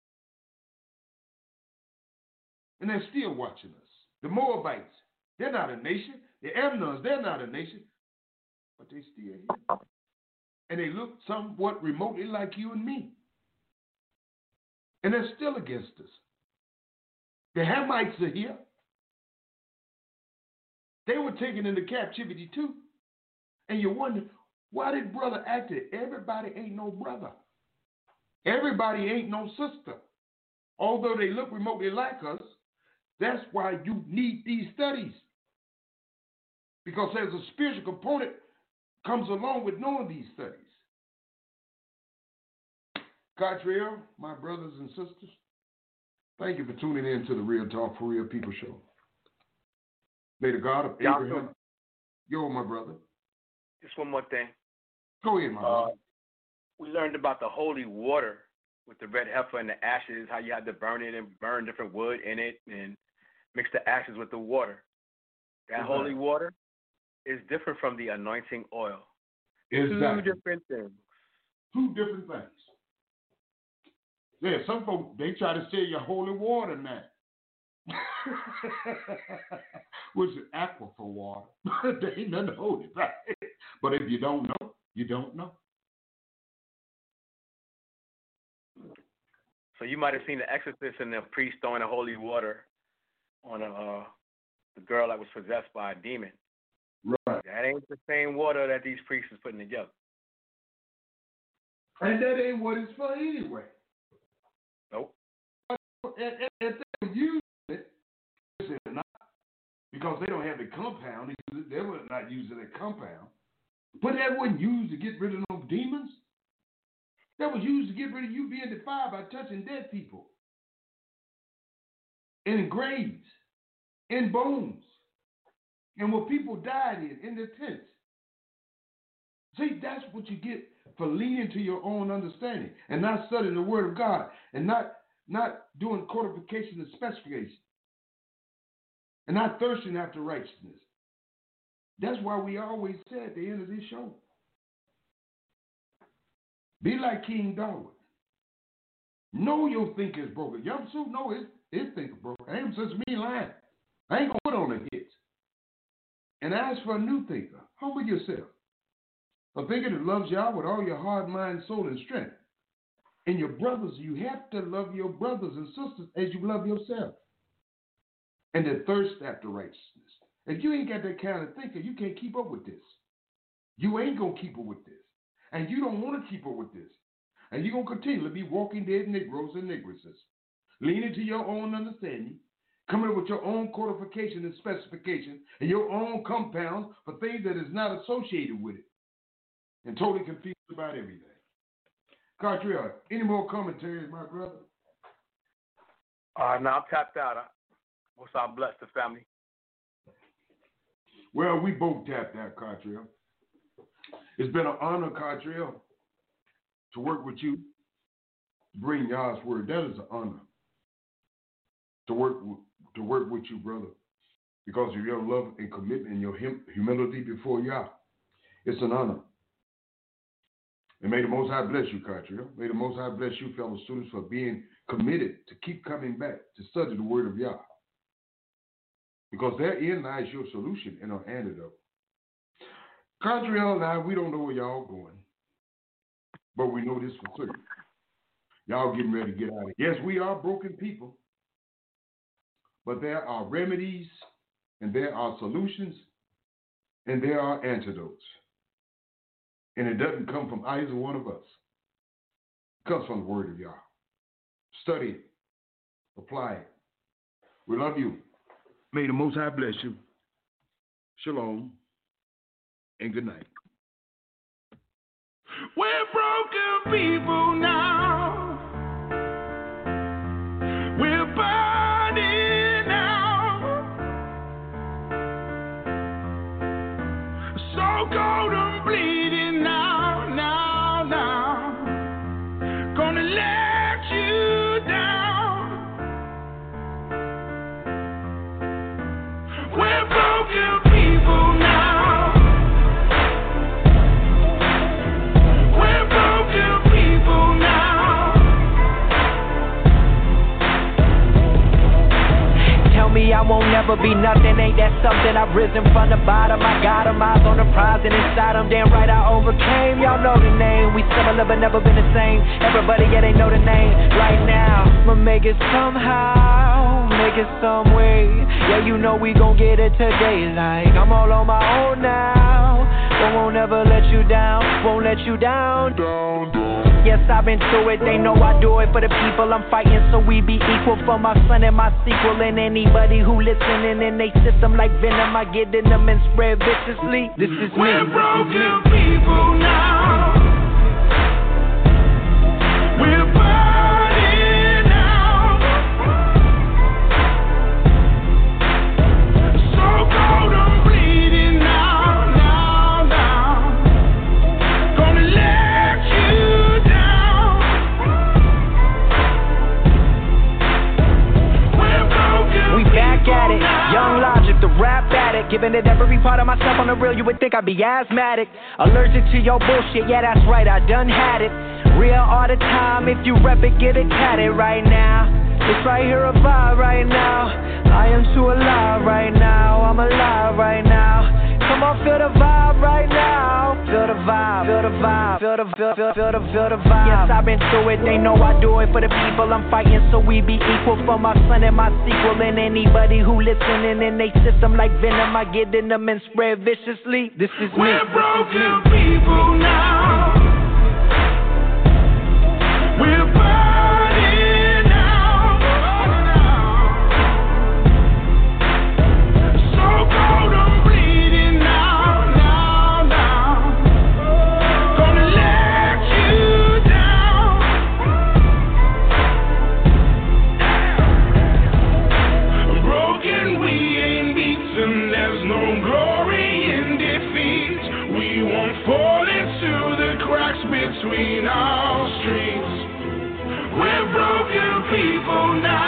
And they're still watching us. The Moabites, they're not a nation. The Ammonites, they're not a nation. But they're still here. And they look somewhat remotely like you and me. And they're still against us. The Hamites are here. They were taken into captivity too. And you wonder, why did brother act it? Everybody ain't no brother. Everybody ain't no sister. Although they look remotely like us, that's why you need these studies. Because there's a spiritual component comes along with knowing these studies. Cottrell, my brothers and sisters, thank you for tuning in to the Real Talk for Real People show. May the God of Abraham, yo, my brother. Just one more thing. Go ahead, my uh, brother. We learned about the holy water with the red heifer and the ashes, how you had to burn it and burn different wood in it and mix the ashes with the water. That Right. holy water is different from the anointing oil. Exactly. Two different things. Two different things. Yeah, some folks, they try to sell you holy water now. Which is aquifer water. There ain't nothing holy about it. But if you don't know, you don't know. So you might have seen the exorcist and the priest throwing the holy water on a uh, the girl that was possessed by a demon. Right. That ain't the same water that these priests is putting together. And that ain't what it's for anyway. Nope. If, if they use it, it's not, because they don't have the compound, they were not using the compound. But that wasn't used to get rid of those demons. That was used to get rid of you being defiled by touching dead people. In graves, in bones, and what people died in, in the tents. See, that's what you get for leaning to your own understanding and not studying the Word of God and not, not doing codification and specification and not thirsting after righteousness. That's why we always say at the end of this show, be like King David. Know your thinker is broken. Young Sue know his, his thinker broken. I ain't such me lying. I ain't going to put on the hits. And ask for a new thinker. Humble yourself. A thinker that loves y'all with all your heart, mind, soul, and strength. And your brothers, you have to love your brothers and sisters as you love yourself. And that thirst after righteousness. If you ain't got that kind of thinker, you can't keep up with this. You ain't going to keep up with this. And you don't want to keep up with this. And you're going to continue to be walking dead Negroes and Negresses. Leaning to your own understanding. Coming up with your own codification and specification. And your own compounds for things that is not associated with it. And totally confused about everything. Cartrell, any more commentaries, my brother? Uh, no, I'm tapped out. I, most I bless the family. Well, we both tapped out, Cartrell. It's been an honor, Cartrell, to work with you, to bring God's word. That is an honor to work to work with you, brother, because of your love and commitment and your hum- humility before Yah. It's an honor. And may the Most High bless you, Cartrell. May the Most High bless you, fellow students, for being committed to keep coming back to study the word of Yah. Because therein lies your solution and our antidote. Cartrell and I, we don't know where y'all going. But we know this for certain. Y'all getting ready to get out of here. Yes, we are broken people. But there are remedies, and there are solutions, and there are antidotes. And it doesn't come from either one of us. It comes from the word of Yah. Study it. Apply it. We love you. May the Most High bless you. Shalom. And good night. We're broken people now. We're burning out. So cold and bleeding now, now, now. Gonna let you down. We're broken people now. I won't never be nothing, ain't that something? I've risen from the bottom, I got 'em, eyes on the prize and inside 'em, damn right I overcame. Y'all know the name, we similar but never been the same. Everybody, yeah, they know the name right now. I'ma make it somehow, make it some way. Yeah, you know we gon' get it today, like I'm all on my own now. But won't ever let you down, won't let you down, down, down. Yes, I've been through it, they know I do it for the people I'm fighting, so we be equal for my son and my sequel. And anybody who listening in they system like venom, I get in them and spread viciously. This is me. We're broken people now. We're burning out. So cold and bleeding now, now, now. Gonna let you down. giving it every part of myself on the real, you would think I'd be asthmatic. Allergic to your bullshit, yeah, that's right, I done had it. Real all the time, if you rep it, get it tatted right now. It's right here, a vibe right now. I am too alive right now, I'm alive right now. Come on, feel the vibe right now. Feel the vibe, feel the vibe, feel the, feel, feel, feel the, feel the vibe. Yes, I've been through it, they know I do it for the people I'm fighting, so we be equal for my son and my sequel. And anybody who listening in they system like venom, I get in them and spread viciously. This is me. We're broken people now. We're burning out. So cold, I'm bleeding now, now, now. Gonna let you down. Broken, we ain't beaten. There's no glory in defeat. We won't fall into the cracks between our streets. We're broken people now.